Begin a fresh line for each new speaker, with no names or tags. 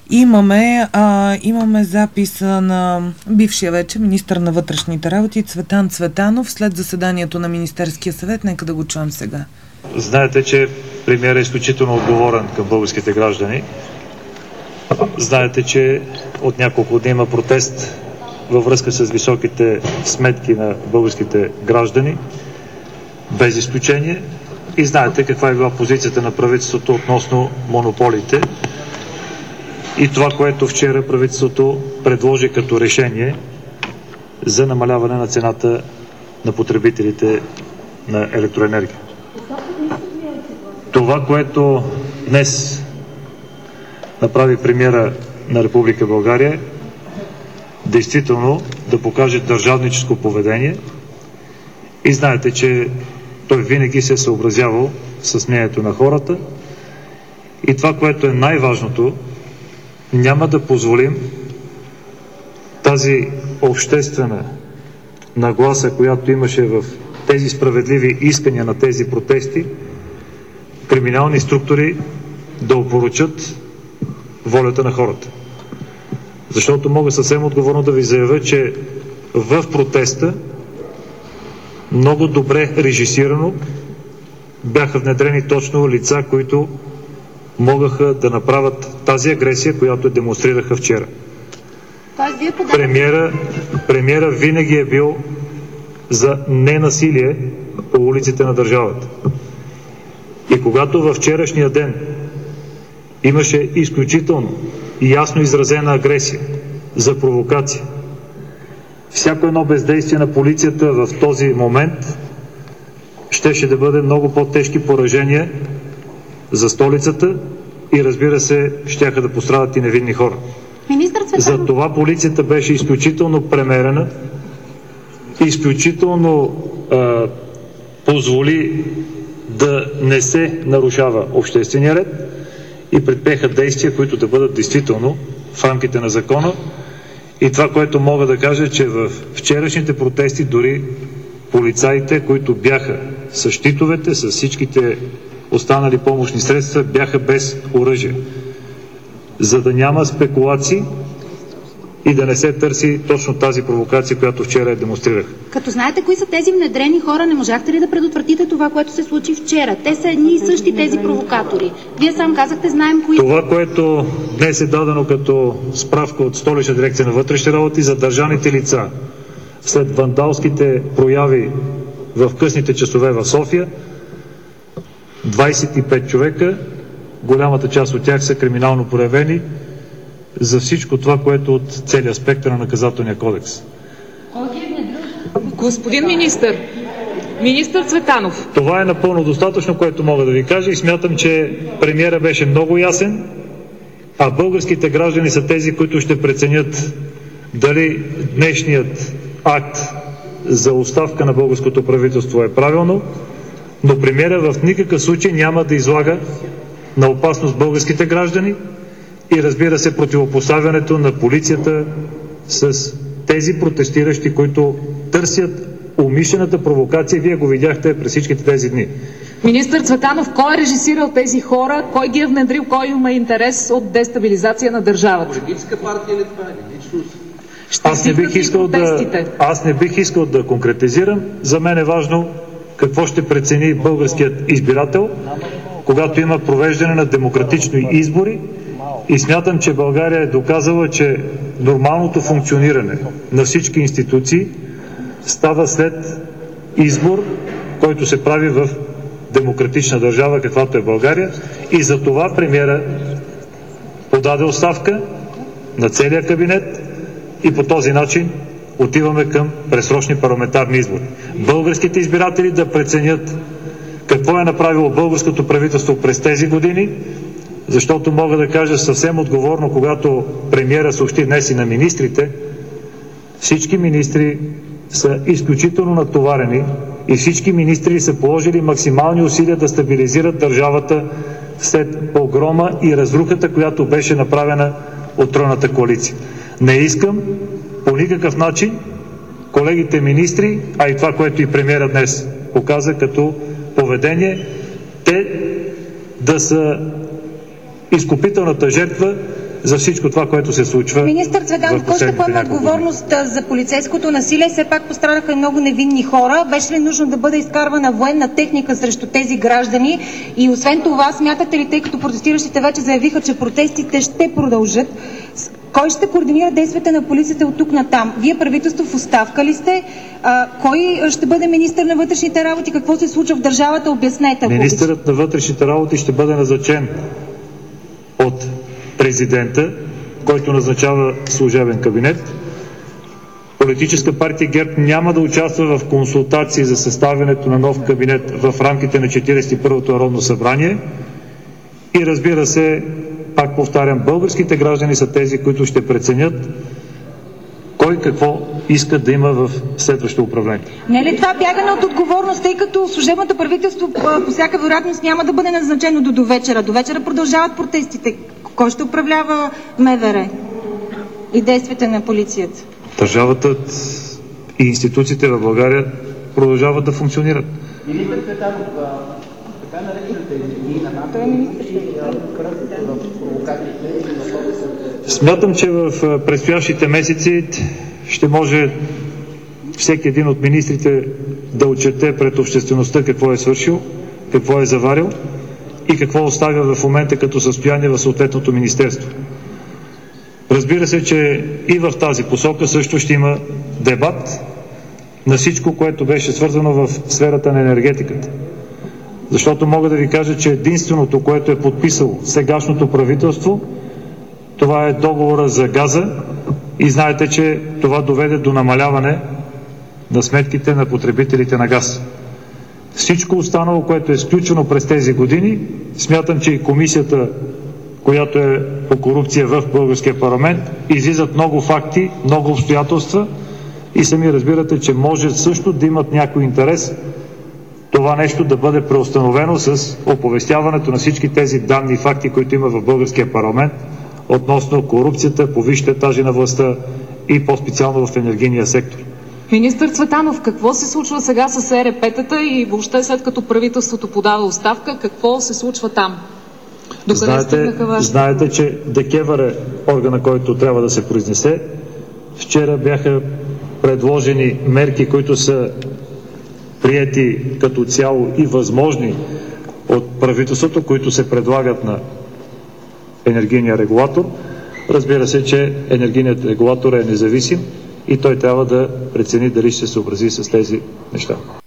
Имаме записа на бившия вече министър на вътрешните работи Цветан Цветанов след заседанието на Министерския съвет. Нека да го чуем сега.
Знаете, че премиерът е изключително отговорен към българските граждани. Знаете, че от няколко дни има протест във връзка с високите сметки на българските граждани, без изключение. И знаете каква е била позицията на правителството относно монополите. И това, което вчера правителството предложи като решение за намаляване на цената на потребителите на електроенергия. Това, което днес направи премиера на Република България, действително да покаже държавническо поведение. И знаете, че той винаги се е съобразявал с мнението на хората. И това, което е най-важното, няма да позволим тази обществена нагласа, която имаше в тези справедливи искания на тези протести, криминални структури да опорочат волята на хората. Защото мога съвсем отговорно да ви заявя, че в протеста много добре режисирано бяха внедрени точно лица, които могаха да направят тази агресия, която демонстрираха вчера. Премиера винаги е бил за ненасилие по улиците на държавата. И когато във вчерашния ден имаше изключително и ясно изразена агресия за провокация, всяко едно бездействие на полицията в този момент щеше да бъде много по-тежки поражения за столицата и, разбира се, щяха да пострадат и невинни хора. За това полицията беше изключително премерена, изключително позволи да не се нарушава обществения ред и предприеха действия, които да бъдат действително в рамките на закона. И това, което мога да кажа, че в вчерашните протести дори полицаите, които бяха с щитовете, с всичките останали помощни средства, бяха без оръжие, за да няма спекулации и да не се търси точно тази провокация, която вчера я демонстрирах.
Като знаете кои са тези внедрени хора, не можахте ли да предотвратите това, което се случи вчера? Те са едни и същи тези провокатори. Вие сам казахте, знаем кои.
Това, което днес е дадено като справка от Столична дирекция на вътрешни работи, задържаните лица след вандалските прояви в късните часове в София, 25 човека, голямата част от тях са криминално проявени за всичко това, което от целия спектър на наказателния кодекс.
Господин министър Цветанов.
Това е напълно достатъчно, което мога да ви кажа, и смятам, че премиера беше много ясен, а българските граждани са тези, които ще преценят дали днешният акт за оставка на българското правителство е правилно, но премиера в никакъв случай няма да излага на опасност българските граждани и, разбира се, противопоставянето на полицията с тези протестиращи, които търсят умишлената провокация. Вие го видяхте през всичките тези дни.
Министър Цветанов, кой е режисирал тези хора? Кой ги е внедрил? Кой има интерес от дестабилизация на държавата?
Политическа партия ли това е? Личност?
Аз не бих искал да конкретизирам. За мен е важно какво ще прецени българският избирател, когато има провеждане на демократични избори, и смятам, че България е доказала, че нормалното функциониране на всички институции става след избор, който се прави в демократична държава, каквато е България, и за това премиера подаде оставка на целия кабинет и по този начин отиваме към предсрочни парламентарни избори. Българските избиратели да преценят какво е направило българското правителство през тези години, защото мога да кажа съвсем отговорно, когато премиера съобщи днес и на министрите, всички министри са изключително натоварени и всички министри са положили максимални усилия да стабилизират държавата след погрома и разрухата, която беше направена от тройната коалиция. Не искам по никакъв начин колегите министри, а и това, което и премиера днес показа като поведение, те да са изкупителната жертва за всичко това, което се случва.
Министър Цветанов, кой ще поеме отговорност за полицейското насилие? Все пак пострадаха и много невинни хора. Беше ли нужно да бъде изкарвана военна техника срещу тези граждани? И освен това, смятате ли, тъй като протестиращите вече заявиха, че протестите ще продължат, кой ще координира действията на полицията от тук натам? Вие правителство в оставка ли сте? Кой ще бъде министър на вътрешните работи? Какво се случва в държавата? Обяснете.
Министърът на вътрешните работи ще бъде назначен от президента, който назначава служебен кабинет. Политическа партия ГЕРБ няма да участва в консултации за съставянето на нов кабинет в рамките на 41-то Народно събрание. И разбира се, пак повтарям, българските граждани са тези, които ще преценят кой какво иска да има в следващото управление.
Не ли това бягане от отговорност, тъй като служебното правителство по всяка вероятност няма да бъде назначено до вечера? До вечера продължават протестите. Кой ще управлява МВР и действията на полицията?
Държавата и институциите в България продължават да функционират.
Министър Цветанов, така наречените дни на НАТО е министър в провокациите.
Смятам, че в предстоящите месеци ще може всеки един от министрите да отчете пред обществеността какво е свършил, какво е заварил и какво оставя в момента като състояние в съответното министерство. Разбира се, че и в тази посока също ще има дебат на всичко, което беше свързано в сферата на енергетиката. Защото мога да ви кажа, че единственото, което е подписало сегашното правителство, това е договора за газа и знаете, че това доведе до намаляване на сметките на потребителите на газ. Всичко останало, което е сключено през тези години, смятам, че и комисията, която е по корупция в българския парламент, излизат много факти, много обстоятелства и сами разбирате, че може също да имат някой интерес това нещо да бъде преустановено с оповестяването на всички тези данни и факти, които има в българския парламент относно корупцията по висшите етажи на властта и по-специално в енергийния сектор.
Министър Цветанов, какво се случва сега с ЕРП-тата и въобще след като правителството подава оставка, какво се случва там?
Знаете, че ДКЕВР е органа, който трябва да се произнесе. Вчера бяха предложени мерки, които са приети като цяло и възможни от правителството, които се предлагат на енергийния регулатор. Разбира се, че енергийният регулатор е независим и той трябва да прецени дали ще се съобрази с тези неща.